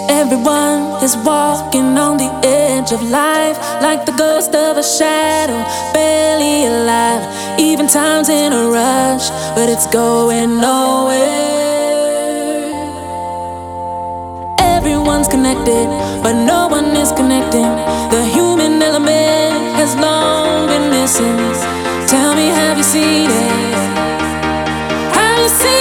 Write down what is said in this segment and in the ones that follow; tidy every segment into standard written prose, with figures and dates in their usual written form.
Everyone is walking on the edge of life, like the ghost of a shadow, barely alive. Even time's in a rush, but it's going nowhere. Everyone's connected, but no one is connecting. The human element has long been missing. Tell me, have you seen it? Have you seen it?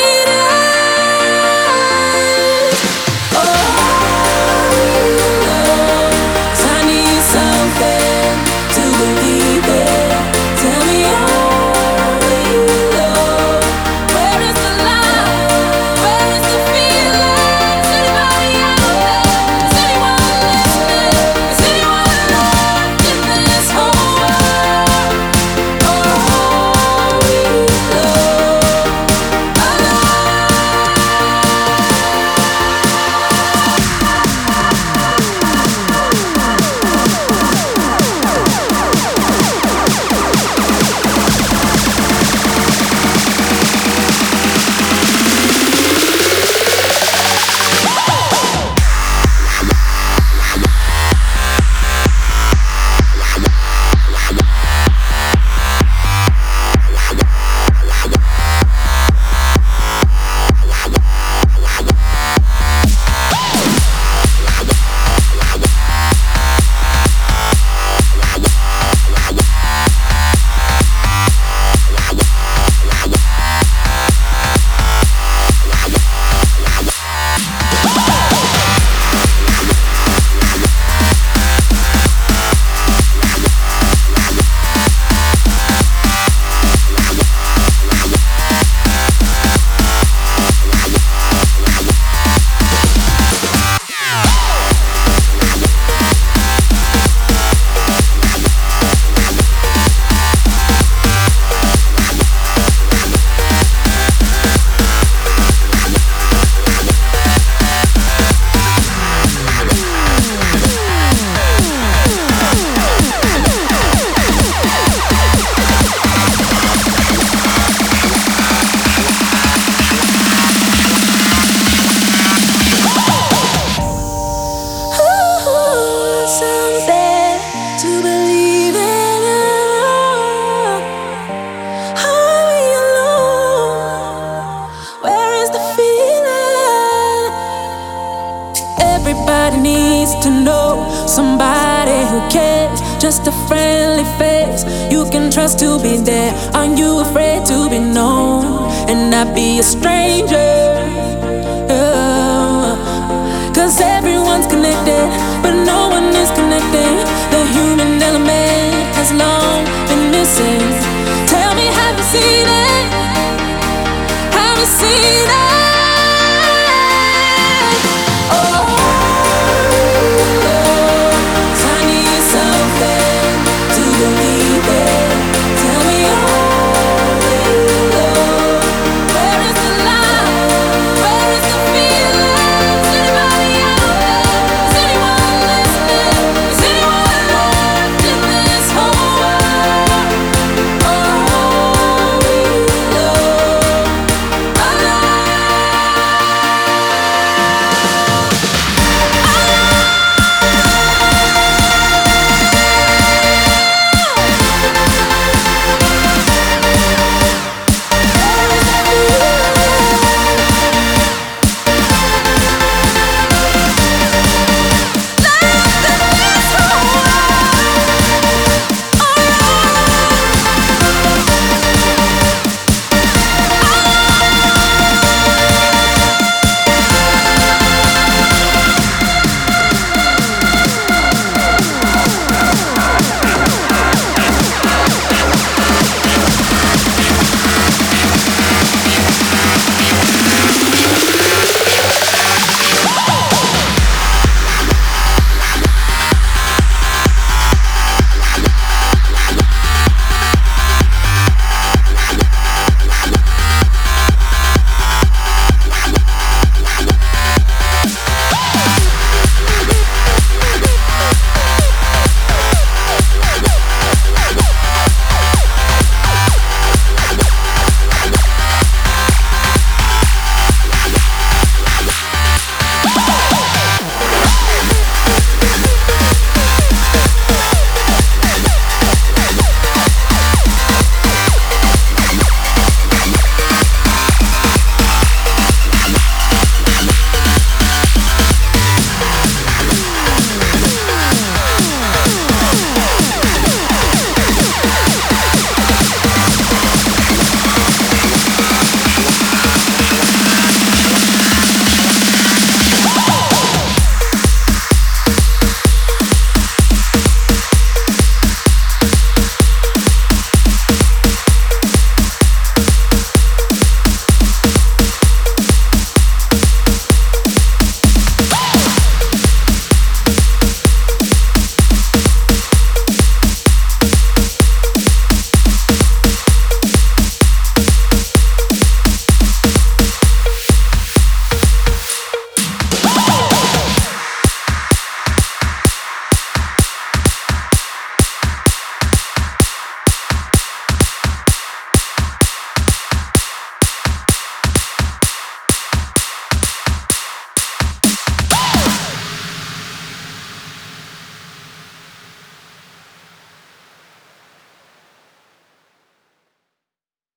Everybody needs to know somebody who cares. Just a friendly face you can trust to be there. Are you afraid to be known and not be a stranger? Cause everyone's connected, but no one is connecting. The human element has long been missing. Tell me, have you seen it? Have you seen it?